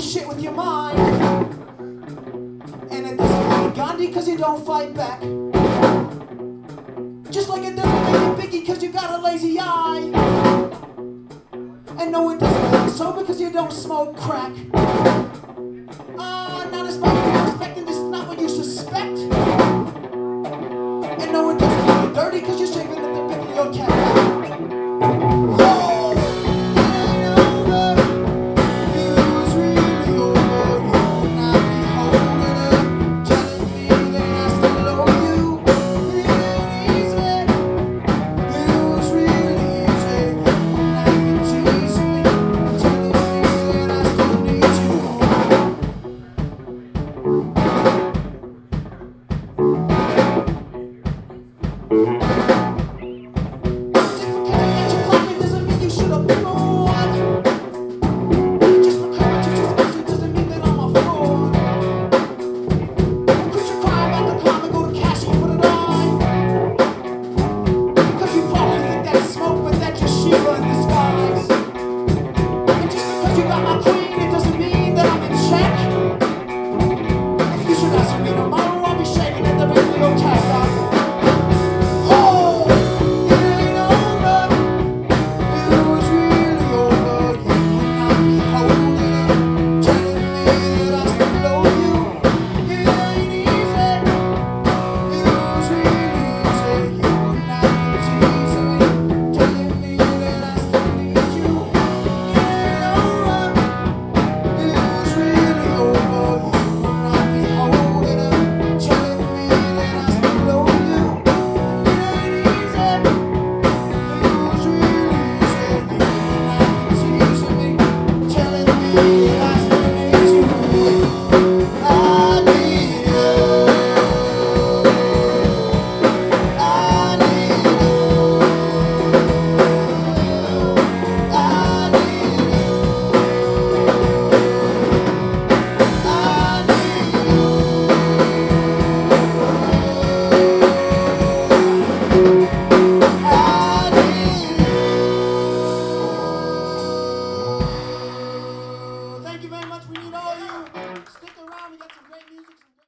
shit with your mind. And it doesn't make you Gandhi because you don't fight back. Just like it doesn't make you Biggie because you got a lazy eye. And no, it doesn't make you sober because you don't smoke crack.